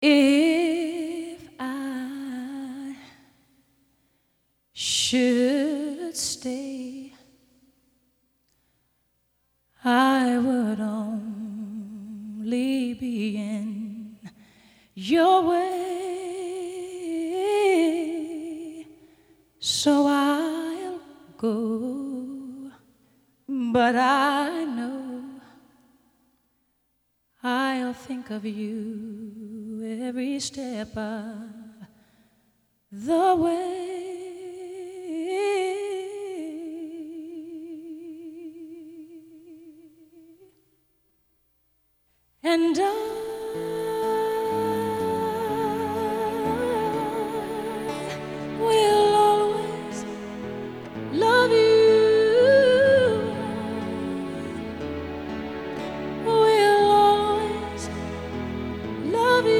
If I should stay, I would only be in your way, so I'll go, but I know I'll think of you every step of the way.